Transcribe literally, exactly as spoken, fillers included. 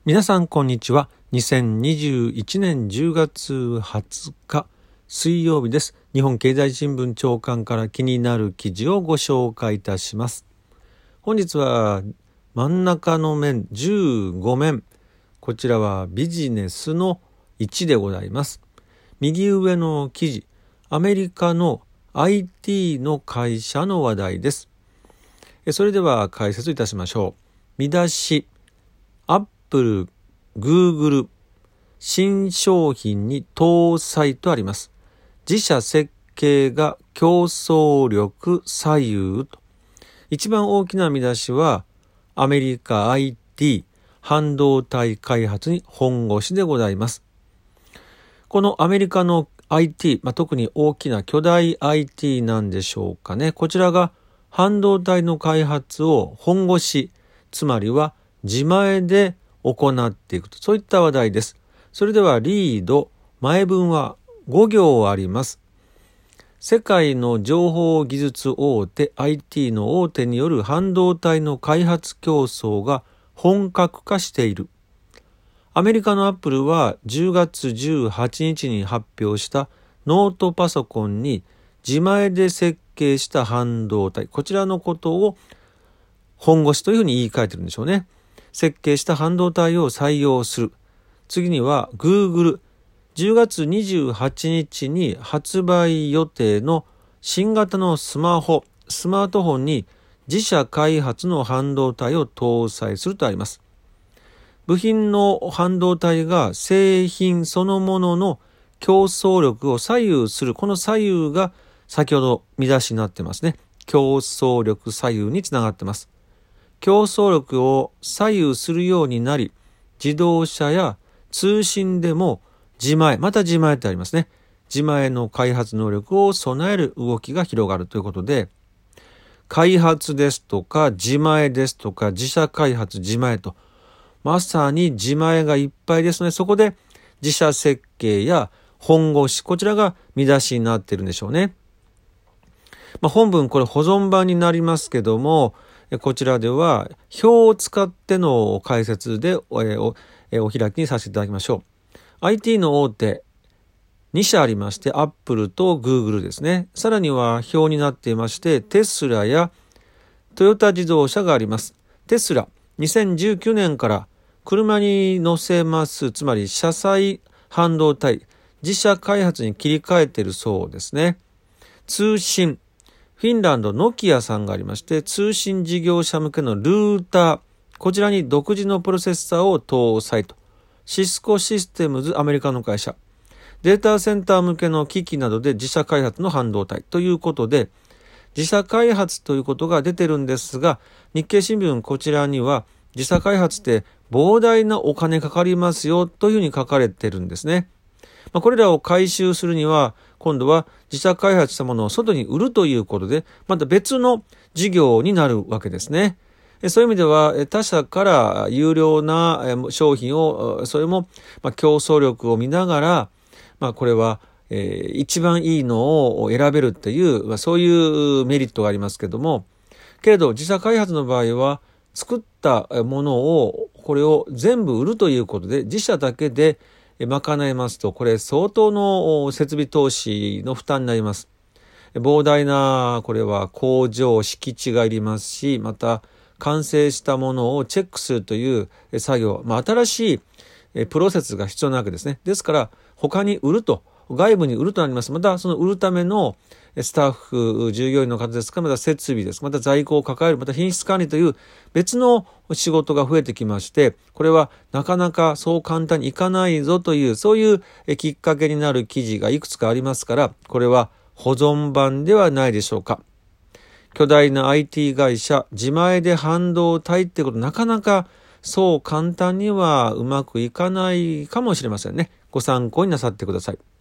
皆さんこんにちは。にせんにじゅういちねんじゅうがつはつか水曜日です。日本経済新聞朝刊から気になる記事をご紹介いたします。本日は真ん中の面じゅうごめん、こちらはビジネスのいちでございます。右上の記事、アメリカの アイティー の会社の話題です。それでは解説いたしましょう。見出し、アップル、グーグル、新商品に搭載とあります。自社設計が競争力左右と。一番大きな見出しは、アメリカ アイティー、半導体開発に本腰でございます。このアメリカの アイティー、まあ、特に大きな巨大 アイティー なんでしょうかね。こちらが半導体の開発を本腰、つまりは自前で行っていくと、そういった話題です。それではリード、前文はご行あります。世界の情報技術大手 アイティー の大手による半導体の開発競争が本格化している。アメリカのアップルはじゅうがつじゅうはちにちに発表したノートパソコンに自前で設計した半導体、こちらのことを本腰というふうに言い換えてるんでしょうね。設計した半導体を採用する。次には Google、じゅうがつにじゅうはちにちに発売予定の新型のスマホ、スマートフォンに自社開発の半導体を搭載するとあります。部品の半導体が製品そのものの競争力を左右する。この左右が先ほど見出しになってますね。競争力左右につながってます。競争力を左右するようになり、自動車や通信でも自前、また自前ってありますね。自前の開発能力を備える動きが広がるということで、開発ですとか自前ですとか自社開発自前と、まさに自前がいっぱいですね。そこで自社設計や本腰、こちらが見出しになっているんでしょうね。まあ、本文これ保存版になりますけども、こちらでは表を使っての解説で お, お, お開きにさせていただきましょう。アイティー の大手にしゃありまして、アップルとグーグルですね。さらには表になっていまして、テスラやトヨタ自動車があります。テスラ、にせんじゅうきゅうねんから車に乗せます、つまり車載半導体、自社開発に切り替えているそうですね。通信、フィンランドノキアさんがありまして、通信事業者向けのルーター、こちらに独自のプロセッサーを搭載と。シスコシステムズ、アメリカの会社。データセンター向けの機器などで自社開発の半導体ということで、自社開発ということが出てるんですが、日経新聞こちらには自社開発って膨大なお金かかりますよというふうに書かれてるんですね。まあ、これらを回収するには、今度は自社開発したものを外に売るということで、また別の事業になるわけですね。そういう意味では、他社から有料な商品を、それも競争力を見ながら、まあ、これは一番いいのを選べるっていう、そういうメリットがありますけども、けれど自社開発の場合は、作ったものを、これを全部売るということで、自社だけで賄えますと、これ相当の設備投資の負担になります。膨大な、これは工場、敷地がいりますし、また完成したものをチェックするという作業、まあ、新しいプロセスが必要なわけですね。ですから、他に売ると、外部に売るとなります。また、その売るためのスタッフ、従業員の方ですか、また設備です。また在庫を抱える、また品質管理という別の仕事が増えてきまして、これはなかなかそう簡単にいかないぞという、そういうきっかけになる記事がいくつかありますから、これは保存版ではないでしょうか。巨大な アイティー 会社、自前で半導体ってこと、なかなかそう簡単にはうまくいかないかもしれませんね。ご参考になさってください。